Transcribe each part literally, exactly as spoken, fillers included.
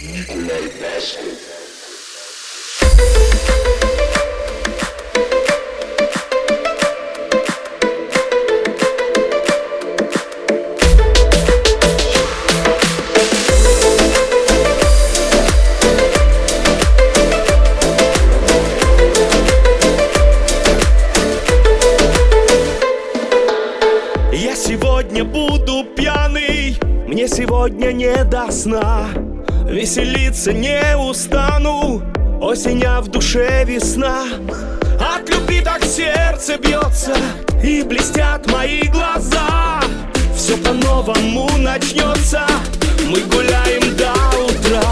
Николай Басков. Я сегодня буду пьяный, мне сегодня не до сна. Веселиться не устану, осень, а в душе весна. От любви так сердце бьется и блестят мои глаза. Все по-новому начнется, мы гуляем до утра.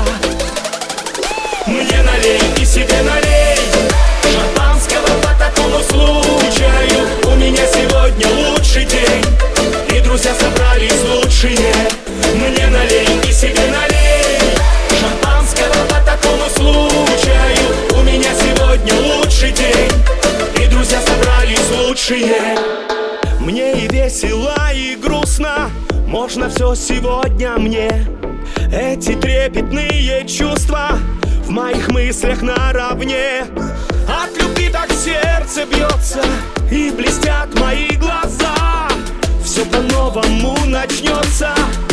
Мне налей и себе налей шампанского по такому случаю. У меня сегодня лучший день, и друзья собрались лучшие. Мне налей и себе налей шампанского по такому случаю. У меня сегодня лучший день, и друзья собрались лучшие. Мне и весело, и грустно, можно все сегодня мне. Эти трепетные чувства в моих мыслях наравне. От любви так сердце бьется и блестят мои глаза. Все по-новому начнется,